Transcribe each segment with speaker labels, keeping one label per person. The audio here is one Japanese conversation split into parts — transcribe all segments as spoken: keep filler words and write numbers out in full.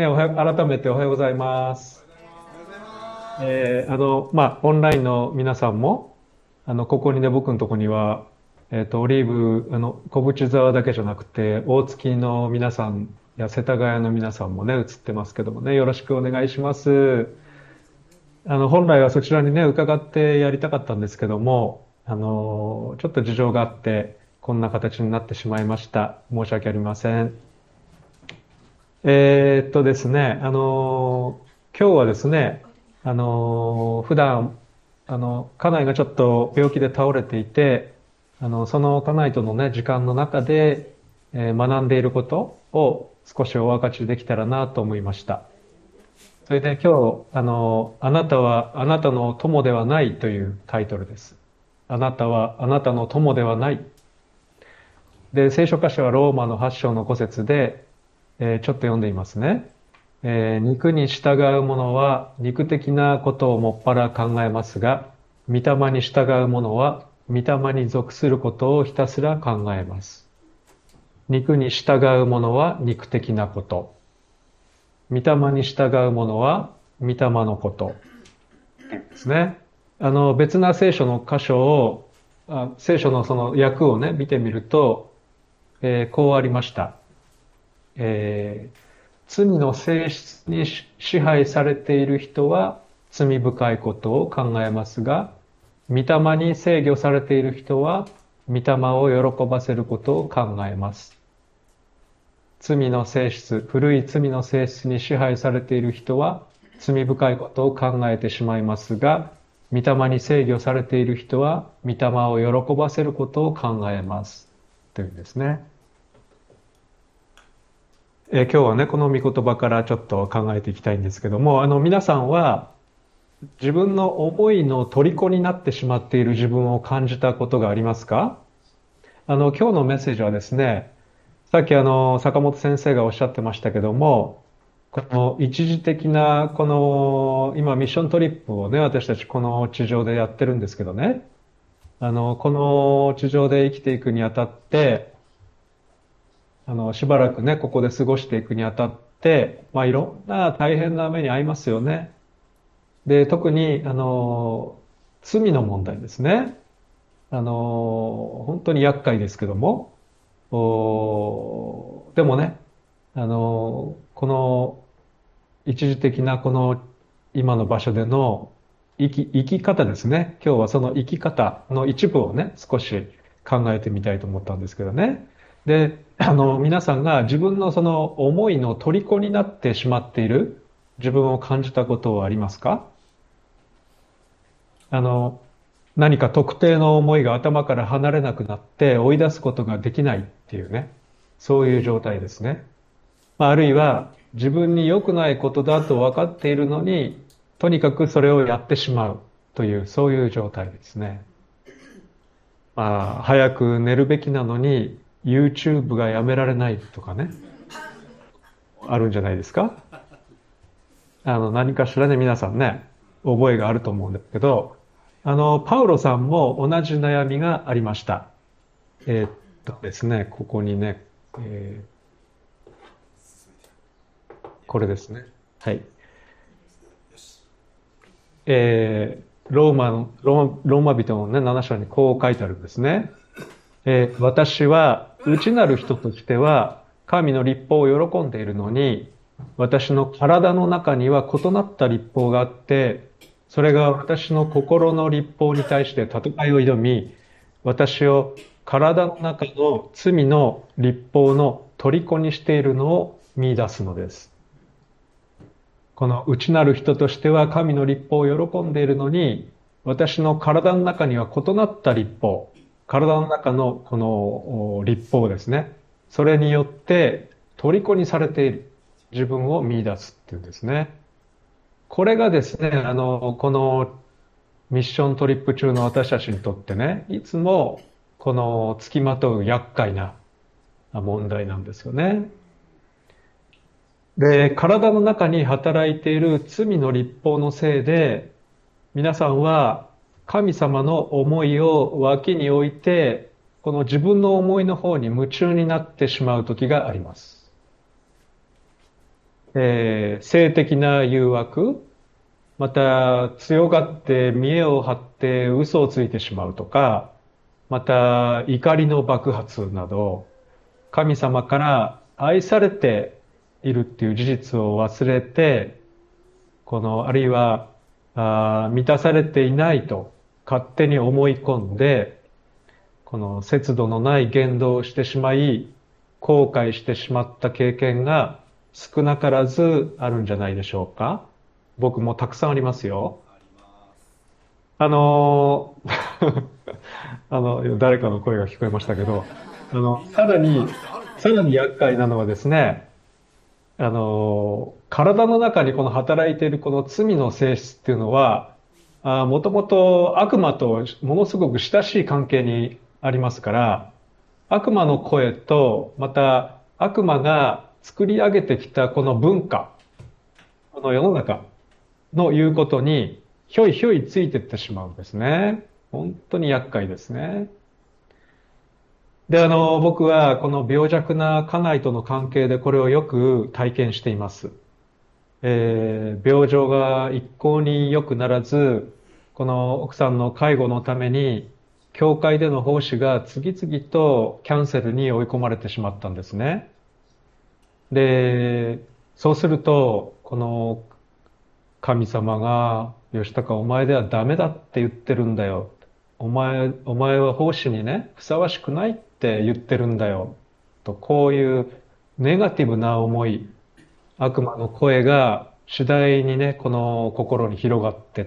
Speaker 1: ね、おはよう、改めておはようございます。えーあの、まあ、オンラインの皆さんも、あの、ここにね、僕のとこには、えっと、オリーブ、あの、小淵沢だけじゃなくて、大月の皆さんや世田谷の皆さんもね、映ってますけどもね、よろしくお願いします。あの、本来はそちらにね、伺ってやりたかったんですけども、あの、ちょっと事情があって、こんな形になってしまいました。申し訳ありません。えーっとですね、あのー今日はですね、あのー普段、あの、家内がちょっと病気で倒れていて、あの、その家内とのね、時間の中で、えー学んでいることを少しお分かちできたらなと思いました。それで今日、あのーあなたはあなたの友ではないというタイトルです。あなたはあなたの友ではない。で、聖書箇所はローマのはち章のご節で、えーちょっと読んでいますね。えー肉に従う者は肉的なことをもっぱら考えますが、御霊に従う者は御霊に属することをひたすら考えます。肉に従う者は肉的なこと。御霊に従う者は御霊のことですね。あの、別な聖書の箇所を、あ聖書のその訳をね、見てみると、えーこうありました。えー罪の性質に支配されている人は罪深いことを考えますが、御霊に制御されている人は御霊を喜ばせることを考えます。罪の性質、古い罪の性質に支配されている人は罪深いことを考えてしまいますが、御霊に制御されている人は御霊を喜ばせることを考えます。というんですね。えー今日はね、この御言葉からちょっと考えていきたいんですけども、あの、皆さんは自分の思いの虜になってしまっている自分を感じたことがありますか？あの、今日のメッセージはですね、さっきあの、坂本先生がおっしゃってましたけども、この一時的な、この、今ミッショントリップをね、私たちこの地上でやってるんですけどね、あの、この地上で生きていくにあたって、あの、しばらくね、ここで過ごしていくにあたって、まあ、いろんな大変な目に遭いますよね。で、特に、あの、罪の問題ですね。あの、本当に厄介ですけども、おでもね、あの、この一時的なこの今の場所での生き、生き方ですね。今日はその生き方の一部をね、少し考えてみたいと思ったんですけどね。で、あの、皆さんが自分のその思いの虜になってしまっている自分を感じたことはありますか？あの、何か特定の思いが頭から離れなくなって追い出すことができないっていうね、そういう状態ですね。まあ、あるいは自分に良くないことだと分かっているのに、とにかくそれをやってしまうという、そういう状態ですね。まあ、早く寝るべきなのに YouTube がやめられないとかね、あるんじゃないですか？あの、何かしらね、皆さんね、覚えがあると思うんですけど、あの、パウロさんも同じ悩みがありました。えーっとですね、ここにね、えーこれですね。はい。えーローマの、ローローマ人のね、なな章にこう書いてあるんですね。えー私は内なる人としては神の立法を喜んでいるのに、私の体の中には異なった立法があって、それが私の心の立法に対して戦いを挑み、私を体の中の罪の立法の虜にしているのを見出すのです。この内なる人としては神の立法を喜んでいるのに、私の体の中には異なった立法、体の中のこの立法ですね。それによって虜にされている自分を見出すっていうんですね。これがですね、あの、このミッショントリップ中の私たちにとってね、いつもこの付きまとう厄介な問題なんですよね。で、体の中に働いている罪の立法のせいで、皆さんは神様の思いを脇に置いて、この自分の思いの方に夢中になってしまう時があります。 えー性的な誘惑、また強がって見栄を張って嘘をついてしまうとか、また怒りの爆発など、神様から愛されているっていう事実を忘れて、この、あるいは、あー満たされていないと勝手に思い込んで、この節度のない言動をしてしまい、後悔してしまった経験が少なからずあるんじゃないでしょうか。僕もたくさんありますよ。あのーあの、誰かの声が聞こえましたけど、あの、さらに、さらに厄介なのはですね、あの、体の中にこの働いているこの罪の性質っていうのは、あ、もともと悪魔とものすごく親しい関係にありますから、悪魔の声と、また悪魔が作り上げてきたこの文化、この世の中の言うことに、ひょいひょいついていってしまうんですね。本当に厄介ですね。で、あの、僕はこの病弱な家内との関係でこれをよく体験しています。えー病状が一向に良くならず、この奥さんの介護のために、教会での奉仕が次々とキャンセルに追い込まれてしまったんですね。で、そうすると、この神様が、義高お前ではダメだって言ってるんだよ。お前、お前は奉仕にね、ふさわしくないって言ってるんだよ。と、こういうネガティブな思い、悪魔の声が次第にね、この心に広がってって、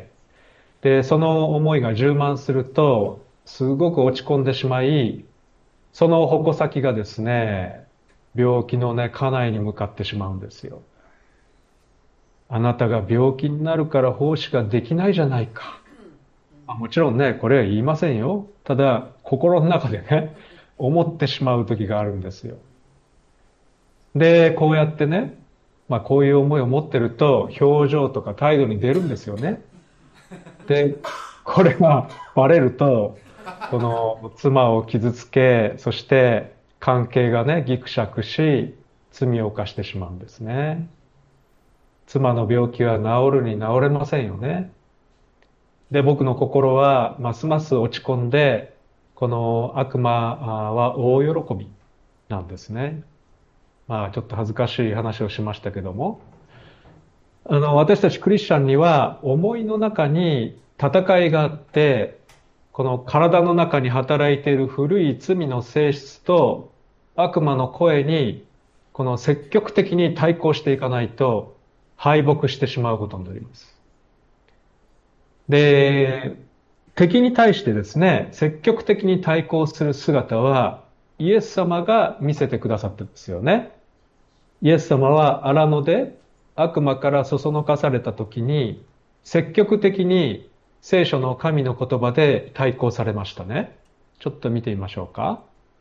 Speaker 1: で、その思いが充満すると、すごく落ち込んでしまい、その矛先がですね、病気のね、家内に向かってしまうんですよ。あなたが病気になるから奉仕ができないじゃないか。まあもちろんね、これは言いませんよ。ただ、心の中でね、思ってしまう時があるんですよ。で、こうやってね、まあこういう思いを持ってると、表情とか態度に出るんですよね。で、これがバレると、この妻を傷つけ、そして関係がね、ギクシャクし、罪を犯してしまうんですね。妻の病気は治るに治れませんよね。で、僕の心はますます落ち込んで、この悪魔は大喜びなんですね。まあ、ちょっと恥ずかしい話をしましたけども、あの、私たちクリスチャンには思いの中に戦いがあって、この体の中に働いている古い罪の性質と悪魔の声に、この積極的に対抗していかないと敗北してしまうことになります。で、敵に対してですね、積極的に対抗する姿はイエス様が見せてくださったんですよね。イエス様は荒野で悪魔からそそのかされた時に積極的に聖書の神の言葉で対抗されましたね。ちょっと見てみましょうか。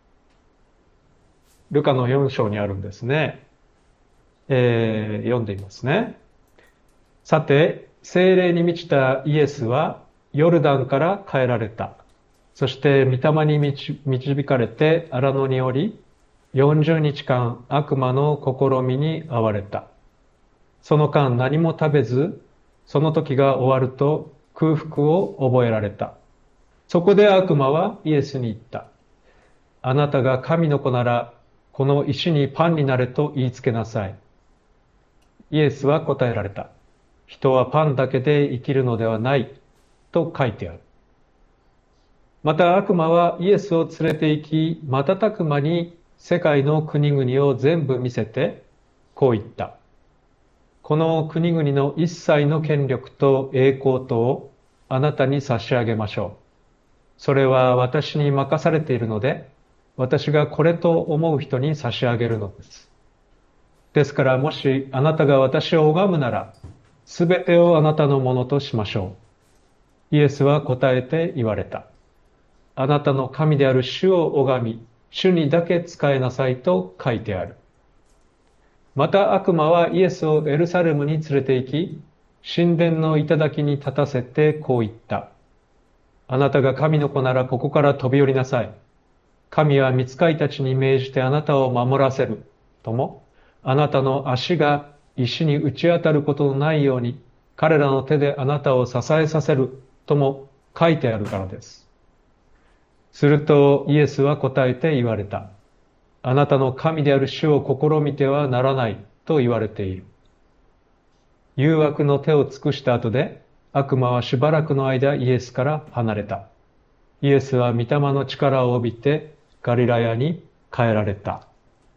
Speaker 1: ルカのよん章にあるんですね。えー読んでみますね。さて、聖霊に満ちたイエスはヨルダンから帰られた。そして御霊に導かれて荒野におり、よんじゅうにちかん悪魔の試みに遭われた。その間何も食べず、その時が終わると空腹を覚えられた。そこで悪魔はイエスに言った。あなたが神の子なら、この石にパンになれと言いつけなさい。イエスは答えられた。人はパンだけで生きるのではない、と書いてある。また悪魔はイエスを連れて行き、瞬く間に世界の国々を全部見せて、こう言った。この国々の一切の権力と栄光とをあなたに差し上げましょう。それは私に任されているので、私がこれと思う人に差し上げるのです。ですからもしあなたが私を拝むなら、すべてをあなたのものとしましょう。イエスは答えて言われた。あなたの神である主を拝み、主にだけ仕えなさいと書いてある。また悪魔はイエスをエルサレムに連れて行き、神殿の頂に立たせてこう言った。あなたが神の子ならここから飛び降りなさい。神は御使いたちに命じてあなたを守らせる。とも、あなたの足が石に打ち当たることのないように、彼らの手であなたを支えさせるとも書いてあるからです。するとイエスは答えて言われた。あなたの神である主を試みてはならないと言われている。誘惑の手を尽くした後で、悪魔はしばらくの間イエスから離れた。イエスは御霊の力を帯びてガリラヤに帰られた。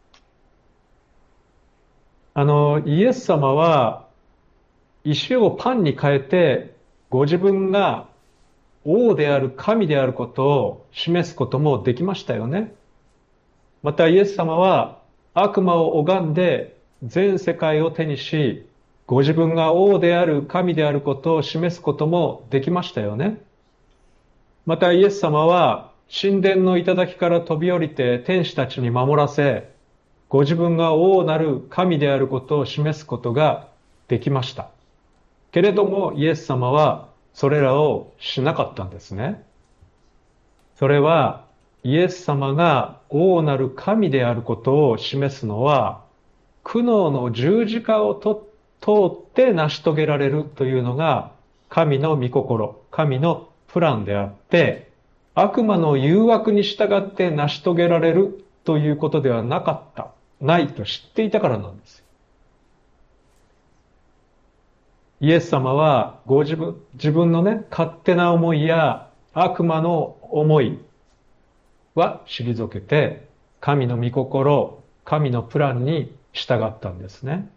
Speaker 1: あの、イエス様は石をパンに変えてご自分が王である神であることを示すこともできましたよね。またイエス様は悪魔を拝んで全世界を手にし、ご自分が王である神であることを示すこともできましたよね。またイエス様は神殿の頂から飛び降りて天使たちに守らせ、ご自分が王なる神であることを示すことができました。けれどもイエス様はそれらをしなかったんですね。それはイエス様が王なる神であることを示すのは、苦悩の十字架をと通って成し遂げられるというのが神の御心、神のプランであって、悪魔の誘惑に従って成し遂げられるということではなかった、ないと知っていたからなんです。イエス様はご自分、自分のね、勝手な思いや悪魔の思いは退けて、神の御心、神のプランに従ったんですね。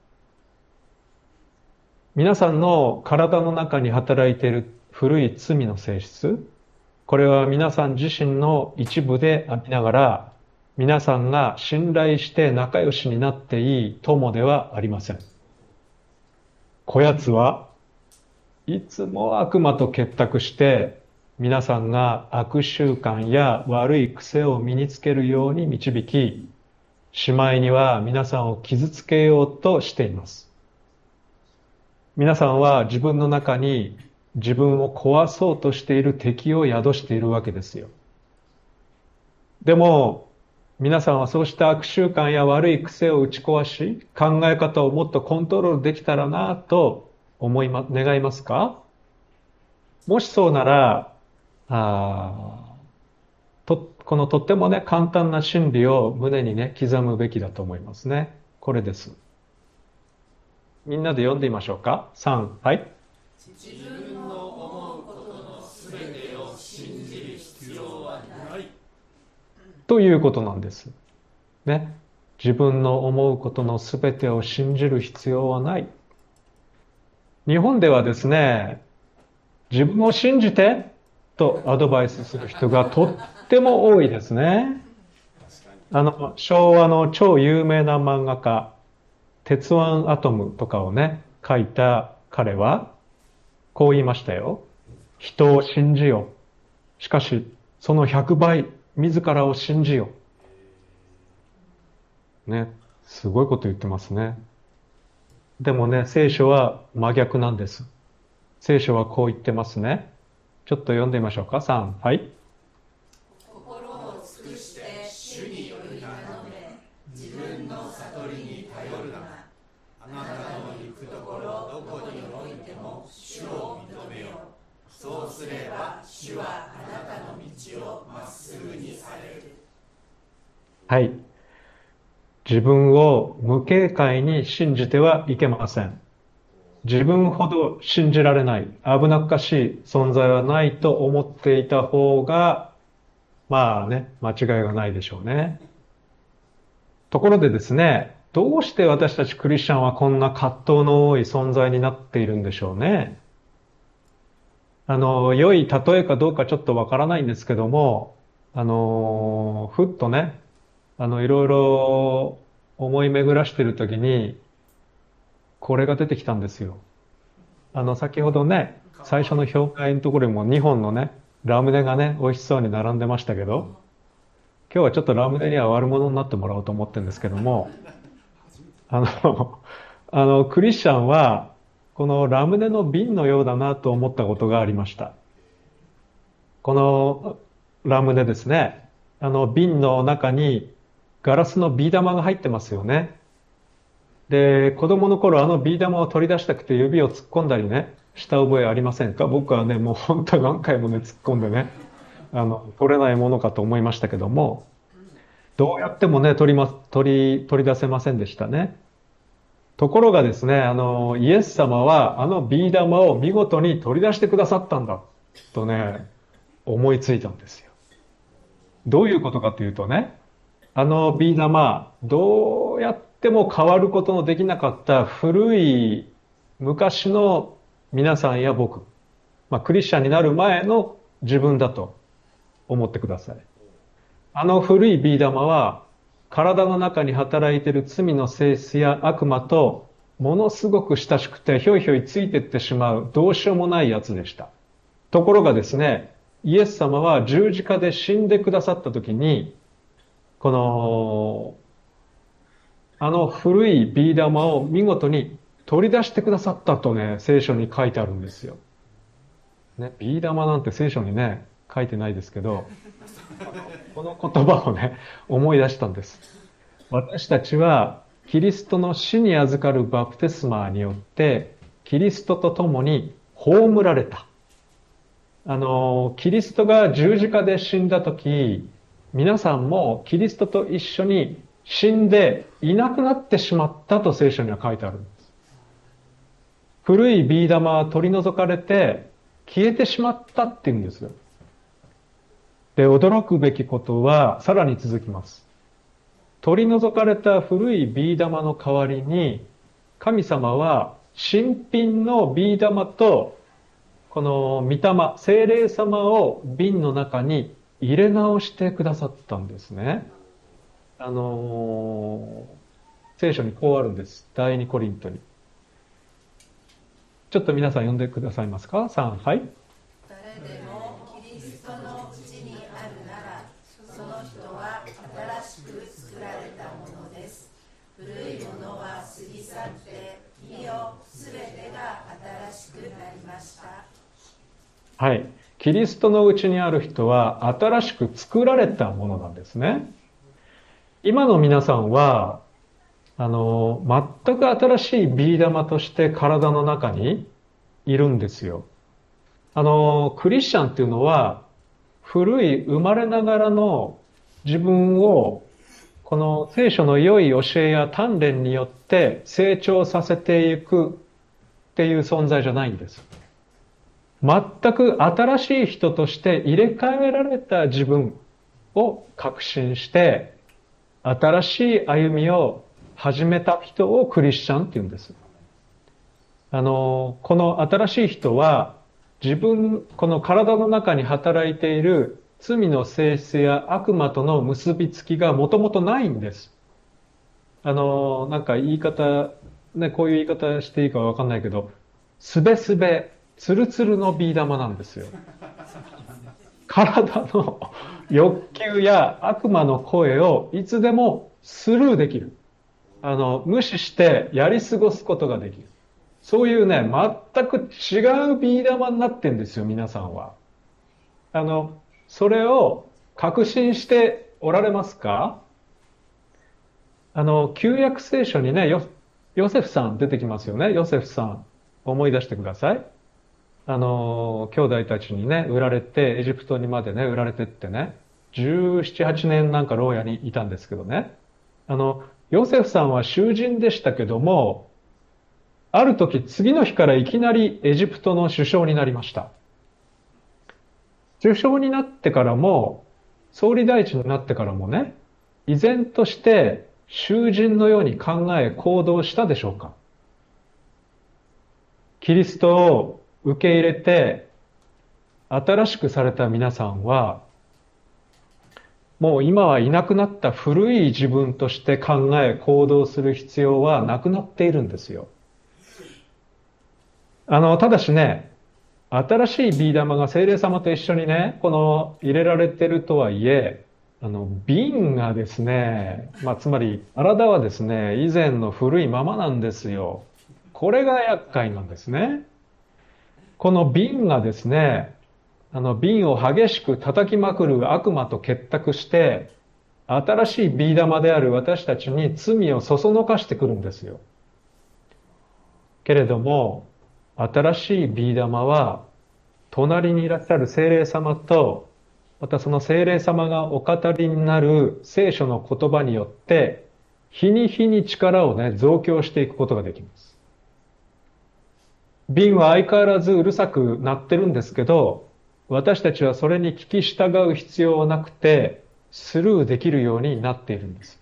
Speaker 1: 皆さんの体の中に働いている古い罪の性質、これは皆さん自身の一部でありながら、皆さんが信頼して仲良しになっていい友ではありません。こやつはいつも悪魔と結託して、皆さんが悪習慣や悪い癖を身につけるように導き、しまいには皆さんを傷つけようとしています。皆さんは自分の中に自分を壊そうとしている敵を宿しているわけですよ。でも、皆さんはそうした悪習慣や悪い癖を打ち壊し、考え方をもっとコントロールできたらなと思いま、願いますか？もしそうなら、あと、このとってもね、簡単な真理を胸にね、刻むべきだと思いますね。これです。みんなで読んでみましょうか。さん、はい。
Speaker 2: 自分の思うことのすべてを信じる必要はない。
Speaker 1: ということなんです。ね。自分の思うことのすべてを信じる必要はない。日本ではですね、自分を信じてとアドバイスする人がとっても多いですね。あの、昭和の超有名な漫画家、鉄腕アトムとかをね、書いた彼は、こう言いましたよ。人を信じよ。しかし、そのひゃくばい、自らを信じよ。ね、すごいこと言ってますね。でもね、聖書は真逆なんです。聖書はこう言ってますね。ちょっと読んでみましょうか。さん、はい。
Speaker 2: 心を尽くして主により頼め、自分の悟りに頼るな。あなたの行くところどこにおいても主を認めよ。そうすれば主はあなたの道をまっすぐにされる。
Speaker 1: はい。自分を無警戒に信じてはいけません。自分ほど信じられない、危なっかしい存在はないと思っていた方が、まあね、間違いがないでしょうね。ところでですね、どうして私たちクリスチャンはこんな葛藤の多い存在になっているんでしょうね。あの、良い例えかどうかちょっとわからないんですけども、あの、ふっとね、あの、いろいろ思い巡らしているときに、これが出てきたんですよ。あの、先ほどね、最初の表題のところにもにほんのね、ラムネがね、美味しそうに並んでましたけど、今日はちょっとラムネには悪者になってもらおうと思ってるんですけども、あの、あの、クリスチャンは、このラムネの瓶のようだなと思ったことがありました。このラムネですね、あの瓶の中にガラスのビー玉が入ってますよね。 で、子供の頃あのビー玉を取り出したくて指を突っ込んだりね、した覚えありませんか？僕はね、もう本当何回もね、突っ込んでね、あの、取れないものかと思いましたけども、どうやってもね、取りま、取り、取り出せませんでしたね。ところがですね、あの、イエス様はあのビー玉を見事に取り出してくださったんだ、とね、思いついたんですよ。どういうことかというとね、あのビー玉、どうやっても変わることのできなかった古い昔の皆さんや僕、まあ、クリスチャンになる前の自分だと思ってください。あの古いビー玉は体の中に働いている罪の性質や悪魔とものすごく親しくてひょいひょいついていってしまうどうしようもないやつでした。ところがですね、イエス様は十字架で死んでくださった時に、この、あの古いビー玉を見事に取り出してくださったとね、聖書に書いてあるんですよ。ね、ビー玉なんて聖書にね、書いてないですけど、この言葉をね、思い出したんです。私たちはキリストの死に預かるバプテスマによって、キリストと共に葬られた。あの、キリストが十字架で死んだとき、皆さんもキリストと一緒に死んでいなくなってしまったと聖書には書いてあるんです。古いビー玉は取り除かれて消えてしまったって言うんですよ。で、驚くべきことはさらに続きます。取り除かれた古いビー玉の代わりに、神様は新品のビー玉とこの御霊、聖霊様を瓶の中に入れ直してくださったんですね。あのー、聖書にこうあるんです。第二コリントに。ちょっと皆さん読んでくださいますか？さん、はい。
Speaker 2: 誰でもキリストのうちにあるなら、その人は新しく作られたものです。古いものは過ぎ去って、見よ、すべてが新しくなりました。
Speaker 1: はい。キリストのうちにある人は新しく作られたものなんですね。今の皆さんは、あの、全く新しいビー玉として体の中にいるんですよ。あの、クリスチャンっていうのは、古い生まれながらの自分を、この聖書の良い教えや鍛錬によって成長させていくっていう存在じゃないんです。全く新しい人として入れ替えられた自分を確信して、新しい歩みを始めた人をクリスチャンって言うんです。あの、この新しい人は、自分、この体の中に働いている罪の性質や悪魔との結びつきがもともとないんです。あの、なんか言い方、ね、こういう言い方していいかわかんないけど、すべすべ、つるつるのビー玉なんですよ。体の欲求や悪魔の声をいつでもスルーできる。あの、無視してやり過ごすことができる。そういうね、全く違うビー玉になってんですよ、皆さんは。あの、それを確信しておられますか？あの、旧約聖書にね、ヨ、ヨセフさん出てきますよね。ヨセフさん、思い出してください。あの、兄弟たちにね、売られて、エジプトにまでね、売られてってね、じゅうなな、はちねんなんか牢屋にいたんですけどね。あの、ヨセフさんは囚人でしたけども、ある時、次の日からいきなりエジプトの首相になりました。首相になってからも、総理大臣になってからもね、依然として囚人のように考え行動したでしょうか？キリストを受け入れて、新しくされた皆さんは、もう今はいなくなった古い自分として考え行動する必要はなくなっているんですよ。あの、ただしね、新しいビー玉が聖霊様と一緒にね、この入れられてるとはいえ、あの、瓶がですね、まあ、つまり体はですね、以前の古いままなんですよ。これが厄介なんですね。この瓶がですね、あの瓶を激しく叩きまくる悪魔と結託して、新しいビー玉である私たちに罪をそそのかしてくるんですよ。 けれども、新しいビー玉は、隣にいらっしゃる聖霊様と、またその聖霊様がお語りになる聖書の言葉によって、日に日に力をね、増強していくことができます。瓶は相変わらずうるさく鳴ってるんですけど、私たちはそれに聞き従う必要はなくて、スルーできるようになっているんです。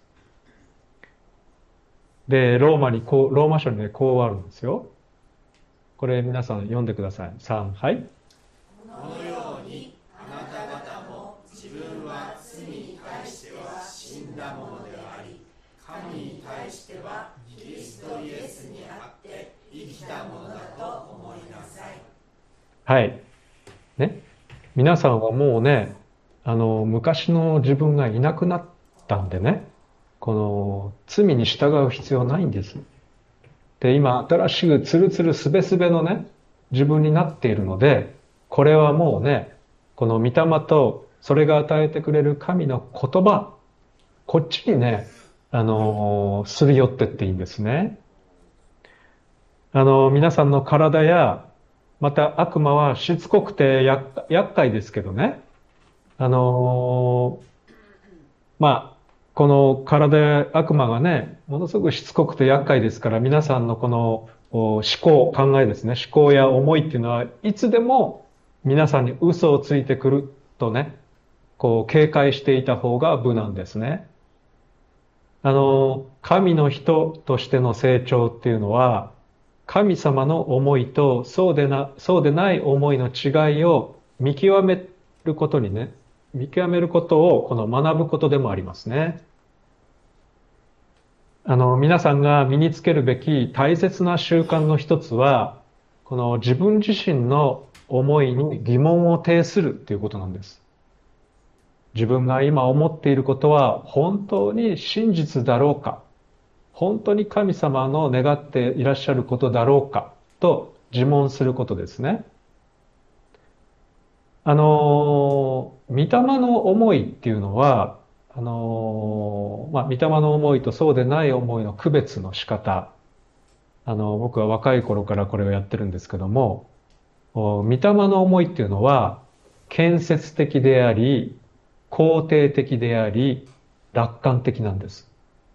Speaker 1: で、ローマにこう、ローマ書にね、こうあるんですよ。これ皆さん読んでください。さん、はい。
Speaker 2: このようにあなた方も自分は罪に対しては死んだものであり、神に対してはキリストイエスにあって生きたものだと思いなさい。
Speaker 1: はい。ね。皆さんはもうね、あの、昔の自分がいなくなったんでね、この、罪に従う必要ないんです。で、今、新しくツルツルすべすべのね、自分になっているので、これはもうね、この御霊と、それが与えてくれる神の言葉、こっちにね、あの、すり寄ってっていいんですね。あの、皆さんの体や、また悪魔はしつこくて厄厄介ですけどね。あのーまあ、この体や悪魔がね、ものすごくしつこくて厄介ですから、皆さんのこのお思考、考えですね、思考や思いっていうのは、いつでも皆さんに嘘をついてくるとね、こう警戒していた方が無難ですね。あの、神の人としての成長っていうのは、神様の思いとそうでな、そうでない思いの違いを見極めることにね、見極めることをこの学ぶことでもありますね。あの、皆さんが身につけるべき大切な習慣の一つは、この自分自身の思いに疑問を呈するということなんです。自分が今思っていることは本当に真実だろうか、本当に神様の願っていらっしゃることだろうかと自問することですね。あの、御霊の思いっていうのは、あの、まあ、御霊の思いとそうでない思いの区別の仕方。あの、僕は若い頃からこれをやってるんですけども、お御霊の思いっていうのは、建設的であり、肯定的であり、楽観的なんです。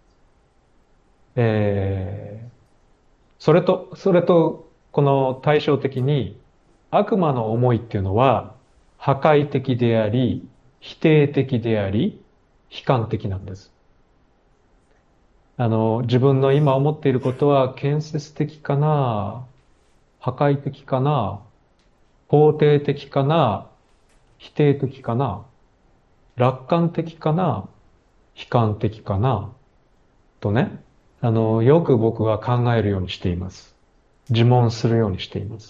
Speaker 1: えーそれと、それと、この対照的に、悪魔の思いっていうのは、破壊的であり、否定的であり、悲観的なんです。あの、自分の今思っていることは建設的かな、破壊的かな、肯定的かな、否定的かな、楽観的かな、悲観的かな、とね、あの、よく僕は考えるようにしています。自問するようにしています。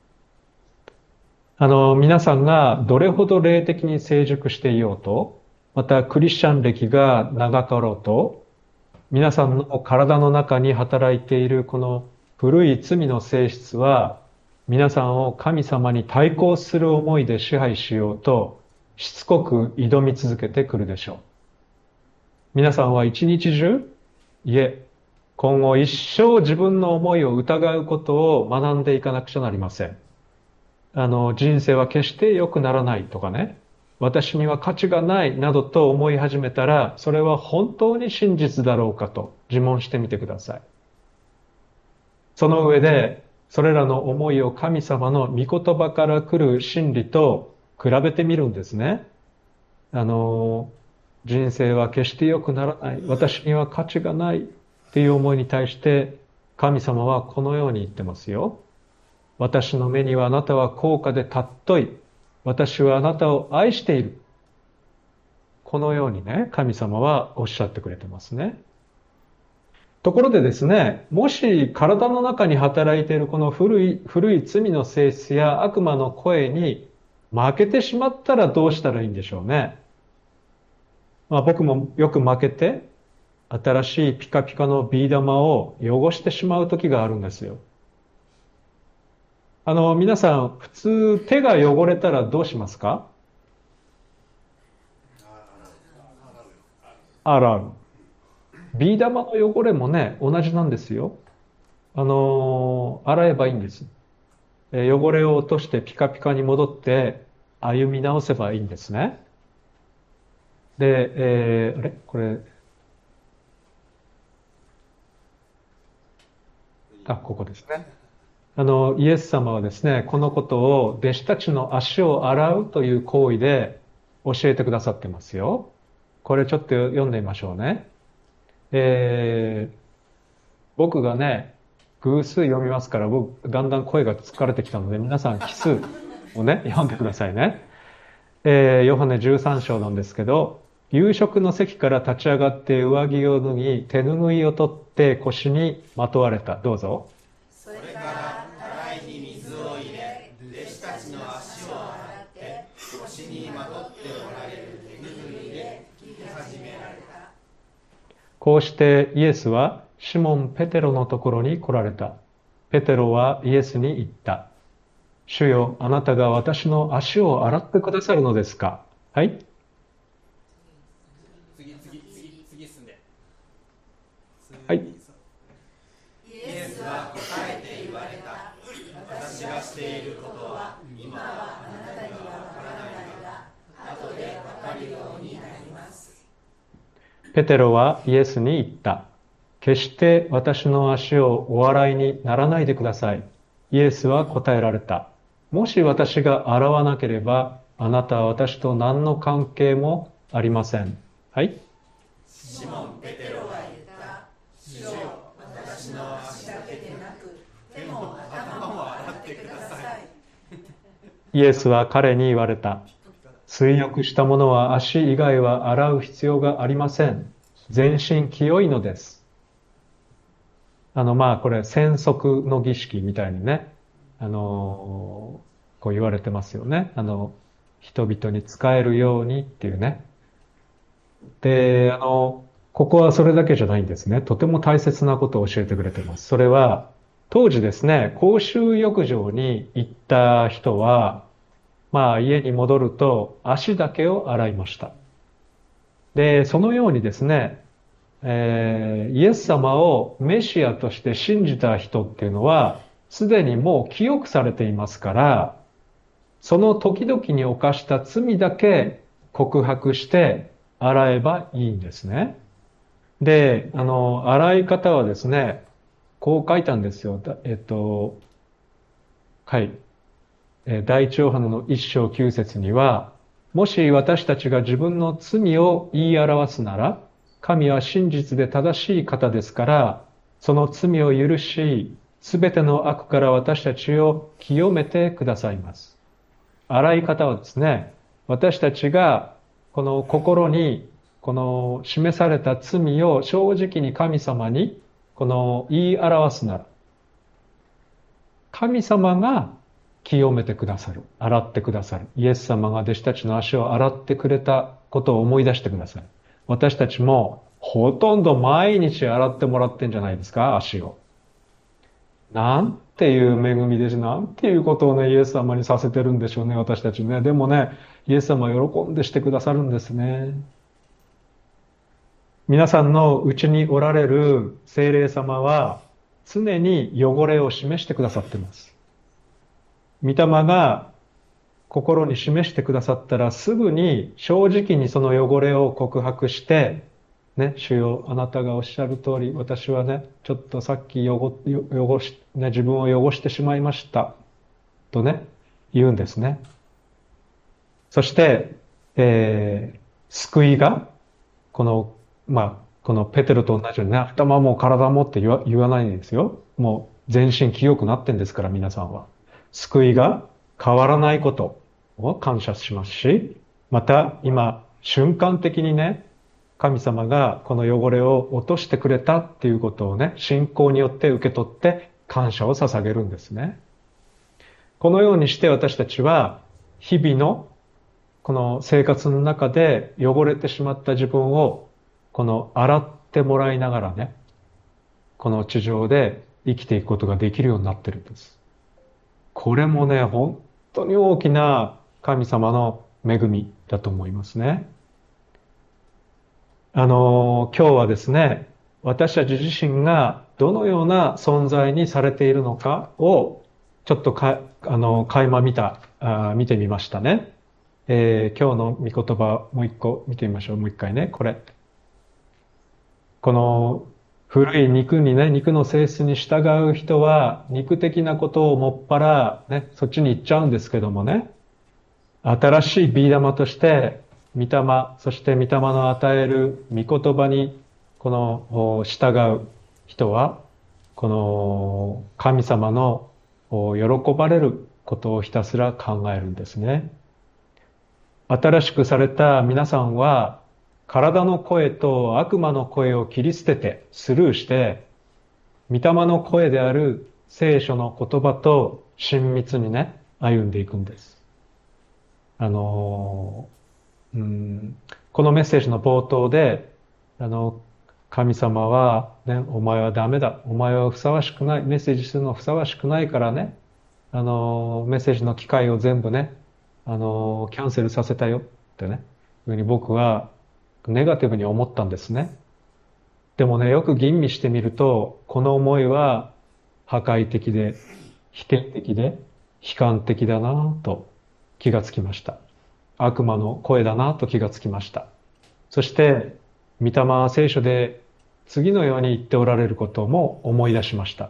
Speaker 1: あの、皆さんがどれほど霊的に成熟していようと、またクリスチャン歴が長かろうと、皆さんの体の中に働いているこの古い罪の性質は、皆さんを神様に対抗する思いで支配しようと、しつこく挑み続けてくるでしょう。皆さんは一日中、いえ、今後一生自分の思いを疑うことを学んでいかなくちゃなりません。あの、人生は決して良くならないとかね、私には価値がないなどと思い始めたら、それは本当に真実だろうかと自問してみてください。その上で、それらの思いを神様の御言葉から来る真理と比べてみるんですね。あの、人生は決して良くならない、私には価値がないっていう思いに対して、神様はこのように言ってますよ。私の目にはあなたは高価で尊い。私はあなたを愛している。このようにね、神様はおっしゃってくれてますね。ところでですね、もし体の中に働いているこの古い、古い罪の性質や悪魔の声に負けてしまったらどうしたらいいんでしょうね。まあ僕もよく負けて、新しいピカピカのビー玉を汚してしまう時があるんですよ。あの、皆さん、普通手が汚れたらどうしますか？洗う。ビー玉の汚れもね、同じなんですよ。 あのー洗えばいいんです。えー汚れを落としてピカピカに戻って歩み直せばいいんですね。で、えーあれこれ、あ、ここですね。あの、イエス様はですね、このことを弟子たちの足を洗うという行為で教えてくださってますよ。これちょっと読んでみましょうね。えー僕がね、偶数読みますから、僕、だんだん声が疲れてきたので、皆さん奇数をね、読んでくださいね。えーヨハネじゅうさん章なんですけど、夕食の席から立ち上がって上着を脱ぎ、手ぬぐいを取って腰にまとわれた。どうぞ。
Speaker 2: それからたらいに水を入れ、弟子たちの足を洗って腰にまとっておられる手ぬぐいで拭き始められた。
Speaker 1: こうしてイエスはシモン・ペテロのところに来られた。ペテロはイエスに言った。主よ、あなたが私の足を洗ってくださるのですか？はい。
Speaker 2: 次次次次進んで。
Speaker 1: はい。
Speaker 2: イエスは答えて言われた。私がしていることは今はあなたにはわからないが、後でわかるようになります。
Speaker 1: ペテロはイエスに言った。決して私の足をお洗いにならないでください。イエスは答えられた。もし私が洗わなければ、あなたは私と何の関係もありません。はい。
Speaker 2: シモン・ペテロは言った。主よ、私の足だけでなく、手も頭も洗ってください。
Speaker 1: イエスは彼に言われた。水浴した者は足以外は洗う必要がありません。全身清いのです。あの、まあ、これ、染色の儀式みたいにね、あの、こう言われてますよね。あの、人々に仕えるようにっていうね。で、あの、ここはそれだけじゃないんですね。とても大切なことを教えてくれてます。それは、当時ですね、公衆浴場に行った人は、まあ、家に戻ると足だけを洗いました。で、そのようにですね、えーイエス様をメシアとして信じた人っていうのは、すでにもう清くされていますから、その時々に犯した罪だけ告白して洗えばいいんですね。で、あの、洗い方はですね、こう書いたんですよ。だえっと、はい。えー第一ヨハネの一章九節には、もし私たちが自分の罪を言い表すなら、神は真実で正しい方ですから、その罪を許し、すべての悪から私たちを清めてくださいます。洗い方はですね、私たちがこの心にこの示された罪を正直に神様にこの言い表すなら、神様が清めてくださる。洗ってくださる。イエス様が弟子たちの足を洗ってくれたことを思い出してください。私たちもほとんど毎日洗ってもらってんじゃないですか、足を。なんていう恵みです。なんていうことをね、イエス様にさせてるんでしょうね、私たちね。でもね、イエス様は喜んでしてくださるんですね。皆さんのうちにおられる聖霊様は常に汚れを示してくださっています。御霊が心に示してくださったらすぐに正直にその汚れを告白して、ね、主よ、あなたがおっしゃる通り、私はね、ちょっとさっき汚汚し、ね、自分を汚してしまいました。とね、言うんですね。そして、えー、救いが、この、まあ、このペテロと同じようにね、頭も体もって言わ、言わないんですよ。もう全身清くなってんですから、皆さんは。救いが変わらないことを感謝しますし、また今、瞬間的にね、神様がこの汚れを落としてくれたっていうことをね、信仰によって受け取って感謝を捧げるんですね。このようにして私たちは日々のこの生活の中で汚れてしまった自分をこの洗ってもらいながらね、この地上で生きていくことができるようになってるんです。これもね、本当に大きな神様の恵みだと思いますね。あの、今日はですね、私たち自身がどのような存在にされているのかをちょっとかあの垣間見たあ見てみましたね。えー、今日の御言葉もう一個見てみましょう。もう一回ね、これ。この古い肉にね、肉の性質に従う人は肉的なことをもっぱらね、そっちに行っちゃうんですけどもね、新しいビー玉として御霊、そして御霊の与える御言葉にこの従う人は、この神様の喜ばれることをひたすら考えるんですね。新しくされた皆さんは、体の声と悪魔の声を切り捨てて、スルーして、御霊の声である聖書の言葉と親密にね、歩んでいくんです。あの、うん、このメッセージの冒頭で、あの、神様は、ね、お前はダメだ。お前はふさわしくない。メッセージするのふさわしくないからね、あの、メッセージの機会を全部ね、あの、キャンセルさせたよってね、いうふうに僕はネガティブに思ったんですね。でもね、よく吟味してみると、この思いは破壊的で、否定的で、悲観的だなぁと気がつきました。悪魔の声だなぁと気がつきました。そして、御霊は聖書で次のように言っておられることも思い出しました。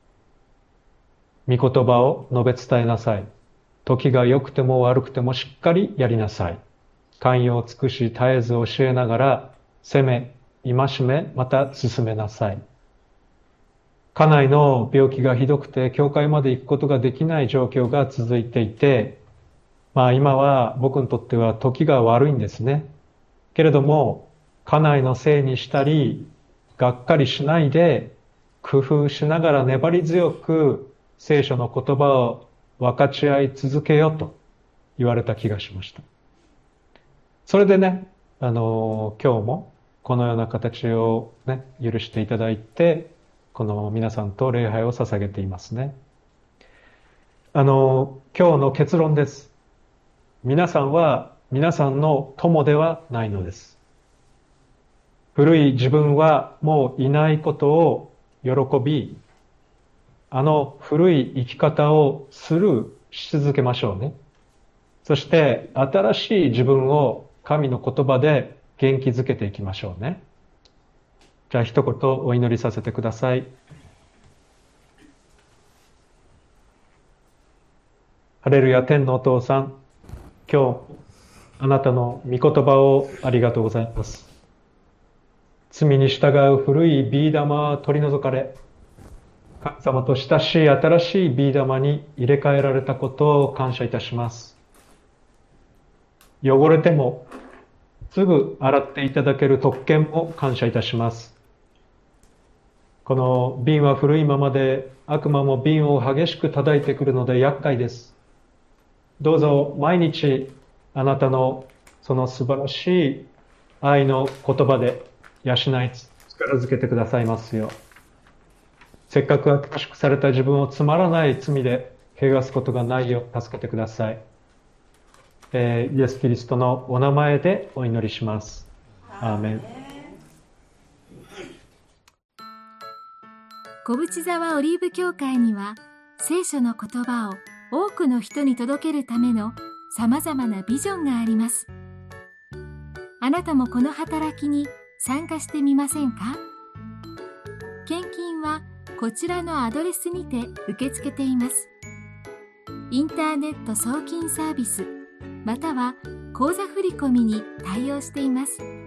Speaker 1: 御言葉を述べ伝えなさい。時が良くても悪くてもしっかりやりなさい。寛容を尽くし絶えず教えながら、責め、戒め、また進めなさい。家内の病気がひどくて、教会まで行くことができない状況が続いていて、まあ今は僕にとっては時が悪いんですね。けれども、家内のせいにしたり、がっかりしないで、工夫しながら粘り強く聖書の言葉を分かち合い続けよと言われた気がしました。それでね、あの、今日もこのような形をね、許していただいて、この皆さんと礼拝を捧げていますね。あの、今日の結論です。皆さんは皆さんの友ではないのです。古い自分はもういないことを喜び、あの古い生き方をスルーし続けましょうね。そして新しい自分を神の言葉で元気づけていきましょうね。じゃあ一言お祈りさせてください。ハレルヤ、天のお父さん、今日あなたの御言葉をありがとうございます。罪に従う古いビー玉は取り除かれ、神様と親しい新しいビー玉に入れ替えられたことを感謝いたします。汚れてもすぐ洗っていただける特権も感謝いたします。この瓶は古いままで悪魔も瓶を激しく叩いてくるので厄介です。どうぞ毎日あなたのその素晴らしい愛の言葉で養い力づけてくださいますよ。せっかく新しくされた自分をつまらない罪で汚すことがないよう助けてください。えー、イエス・キリストのお名前でお祈りします。アーメン。
Speaker 3: 小淵沢オリーブ教会には聖書の言葉を多くの人に届けるためのさまざまなビジョンがあります。あなたもこの働きに参加してみませんか？献金はこちらのアドレスにて受け付けています。インターネット送金サービスまたは口座振込に対応しています。